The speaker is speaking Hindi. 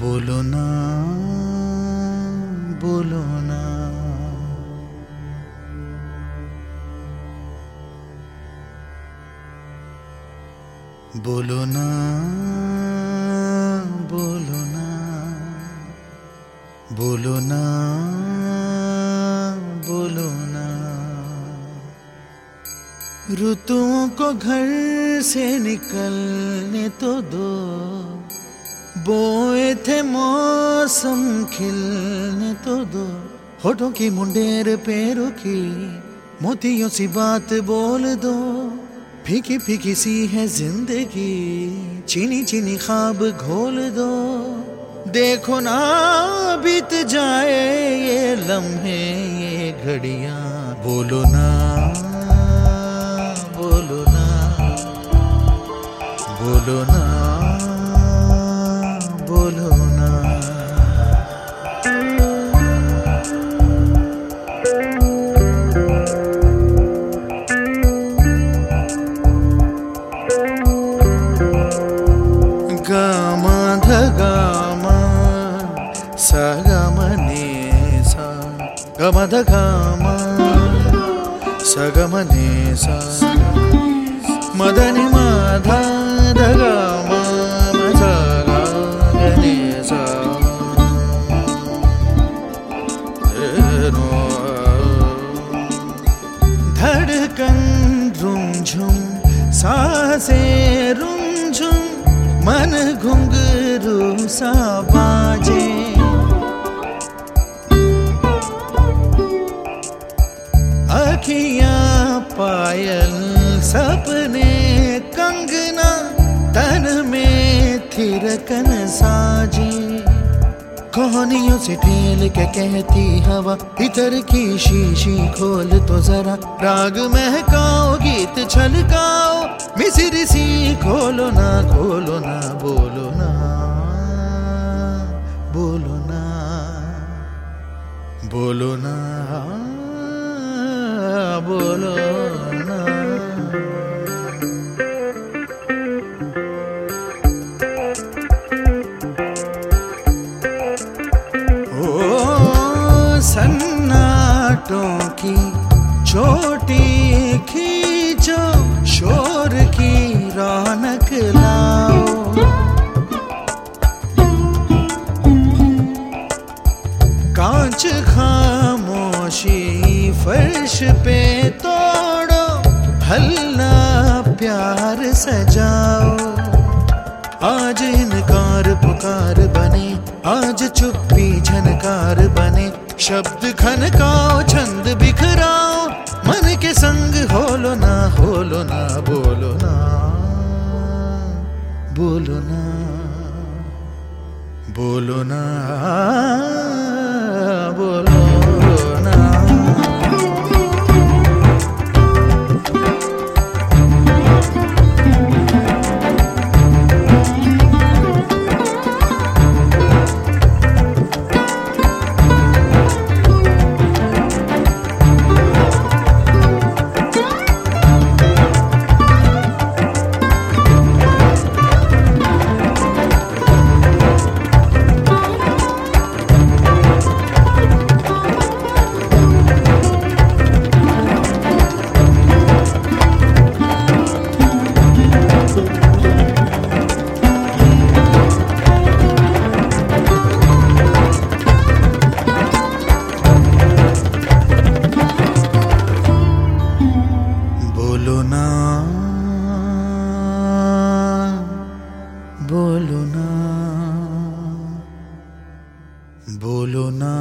बोलो ना, बोलो ना, बोलो ना, बोलो ना, बोलो ना, बोलो ना। ऋतुओं को घर से निकलने तो दो, बोए थे मौसम खिलने तो दो। होठों की मुंडेर पैरों की मोतियों सी बात बोल दो। फीकी फीकी सी है जिंदगी, चीनी चीनी ख्वाब घोल दो। देखो ना बीत जाए ये लम्हे ये घड़ियां। बोलो ना, बोलो ना, बोलो ना, बोलो ना। गामा धगामा सा गामा ने सा गामा धगामा सा गामा ने सा मदनि माधा धगामा सा गा ने सा। धड़कन रुमझुम सांसें रुमझुम मन घुंघरू सा बाजे। अखियां पायल सपने कंगना, तन में थिरकन साजे। कहानियों से ठेल के कहती हवा, इतर की शीशी खोल तो जरा। राग महकाओ गीत छलकाओ, मिसिर सी खोलो ना, खोलो ना, बोलो ना, बोलो ना, बोलो ना, बोलो ना। सन्नाटों की चोटी खींचो, शोर की रौनक लाओ। कांच खामोशी फर्श पे तोड़ो, हल्ला प्यार सजाओ। आज इनकार पुकार बने, आज चुप्पी झनकार बने। शब्द खनकाओ छंद बिखराओ, मन के संग होलो ना, होलो ना, बोलो ना, बोलो ना, बोलो ना, बोलो ना। बोलो ना, बोलो ना, बोलो ना।